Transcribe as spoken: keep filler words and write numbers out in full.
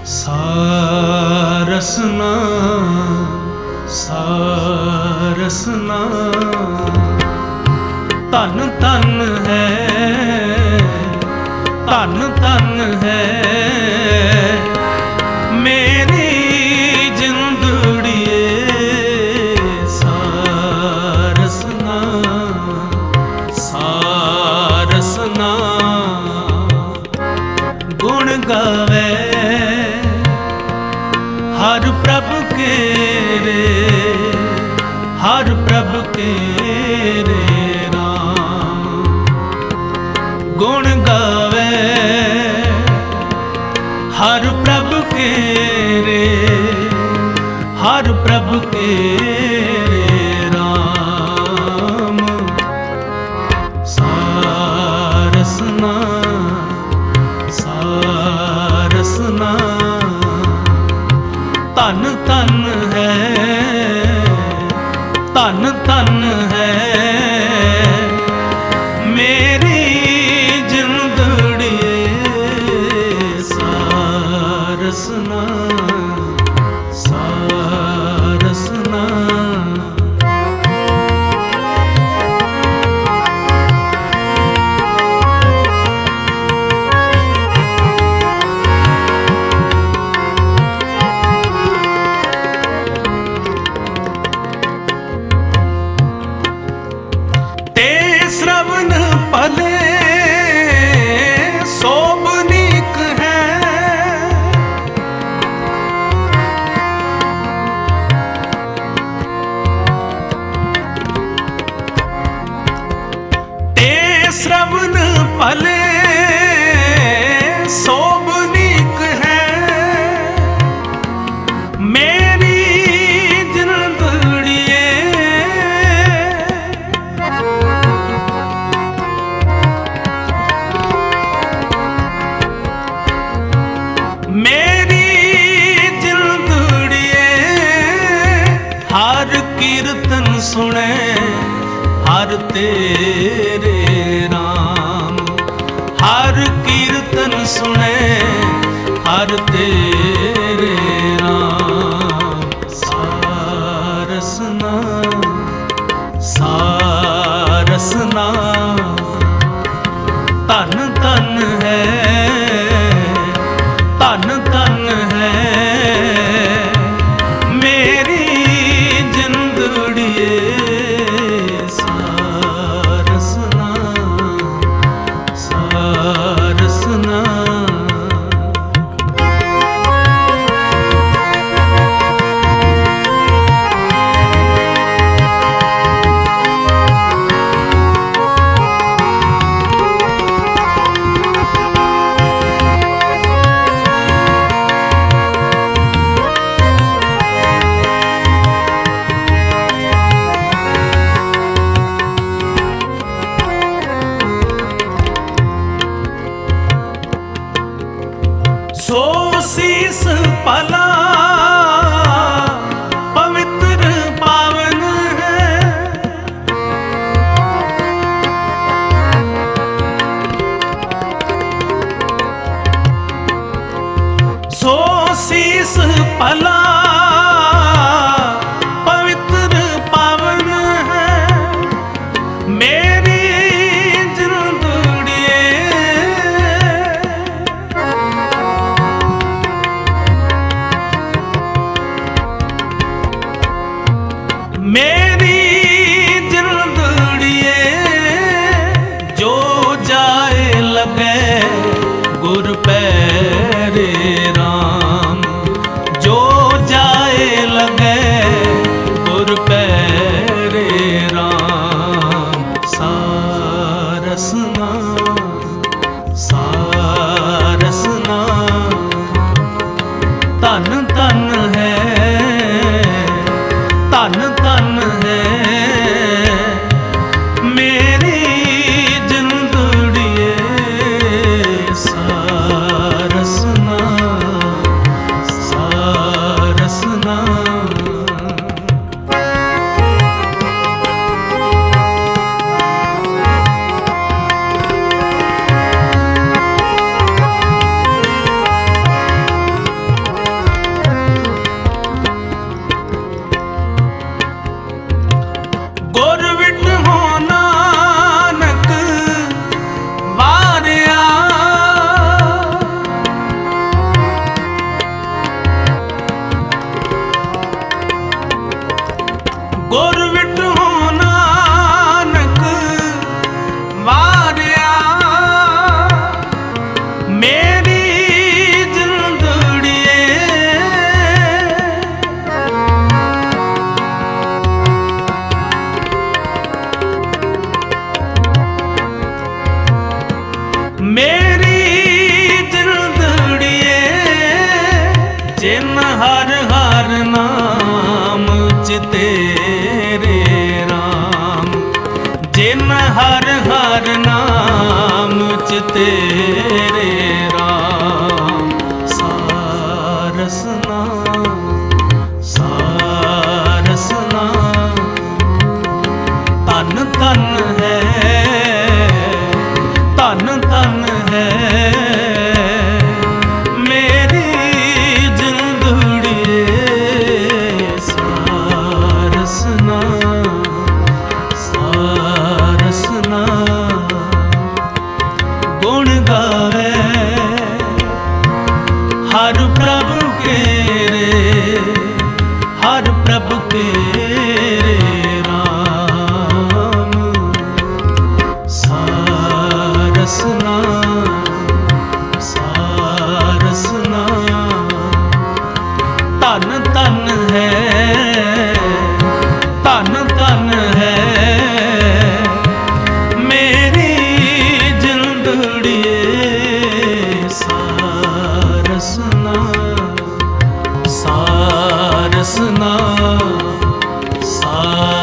ਸਾਰਸਨਾ ਸਾਰਸਨਾ ਧਨ ਧਨ ਹੈ ਧਨ ਧਨ ਹੈ ਮੇਰੀ ਜਿੰਦੜੀਏ ਸਾਰਸਨਾ ਸਾਰਸਨਾ ਗੁਣ ਗਾਵੇ हर प्रभु के रे हर प्रभु के रे राम गुण गावे हर प्रभु के रे हर प्रभु के रे राम सारसना सारसना धन धन है धन धन है मेरी जिंदड़िए सारसना सारसना श्रवण भले सोबनीक है ते श्रवण भले सोबनीक है मेरी मेरी जिंदड़िए हर कीर्तन सुने हर तेरे नाम हर कीर्तन सुने हर तेरे नाम सारसना सारसना धन धन है धन धन है मेरी जिंदड़िए सारसना सारसना सो शीस पला पवित्र पावन है सो शीस पला पवित्र पावन है मेरी मेरी जिंदड़िए जो जाए लगे गुर पैरे राम जो जाए लगे गुर पैरे राम सारसना सारसना धन धन है धन धन है मेरी जिंदड़िए ਹਰ ਨਾਮ ਚ ਤੇਰੇ ਰਾਮ। ਜਿਨ ਹਰ ਹਰ ਨਾਮ ਚ ਤੇਰੇ ਰਾਮ। ਸਾਰਸ ਨਾਮ ਸਾਰਸ ਨਾਮ। ਧਨ ਧਨ ਹੈ ਧਨ ਧਨ ਹੈ ਮੇਰੀ ਜਿੰਦੜੀਏ। ਸਾਰਸ ਨਾਮ ਸਾਰਸ ਨਾਮ। ਗੁਣ ਗਾਵੇ ਹਰ ਪ੍ਰਭ केरे हर प्रभ केरे राम। सारस नाम सारस नाम। धन धन है धन धन है मेरी जिंदड़िए। सारस नाम सारस नाम सारस